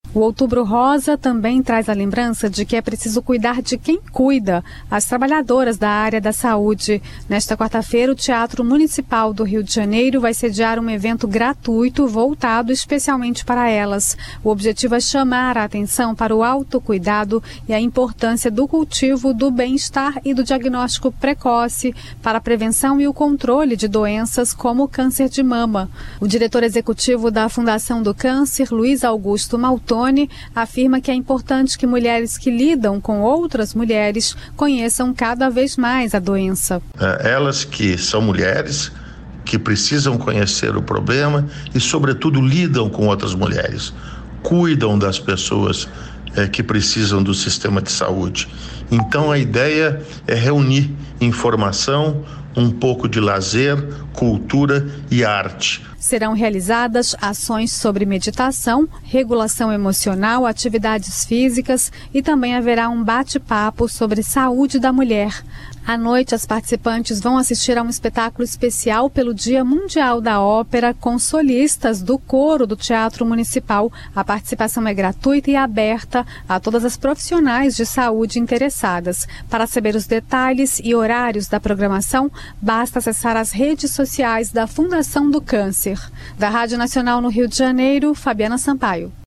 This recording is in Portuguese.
O Outubro Rosa também traz a lembrança de que é preciso cuidar de quem cuida, as trabalhadoras da área da saúde. Nesta quarta-feira, o Teatro Municipal do Rio de Janeiro vai sediar um evento gratuito voltado especialmente para elas. O objetivo é chamar a atenção para o autocuidado e a importância do cultivo do bem-estar e do diagnóstico precoce para a prevenção e o controle de doenças como o câncer de mama. O diretor executivo da Fundação do Câncer, Luiz Augusto Maltoni, afirma que é importante que mulheres que lidam com outras mulheres conheçam cada vez mais a doença. Elas que são mulheres, que precisam conhecer o problema e, sobretudo, lidam com outras mulheres, cuidam das pessoas que precisam do sistema de saúde. Então, a ideia é reunir informação, um pouco de lazer, cultura e arte. Serão realizadas ações sobre meditação, regulação emocional, atividades físicas e também haverá um bate-papo sobre saúde da mulher. À noite, as participantes vão assistir a um espetáculo especial pelo Dia Mundial da Ópera com solistas do coro do Teatro Municipal. A participação é gratuita e aberta a todas as profissionais de saúde interessadas. Para saber os detalhes e horários da programação, basta acessar as redes sociais da Fundação do Câncer. Da Rádio Nacional no Rio de Janeiro, Fabiana Sampaio.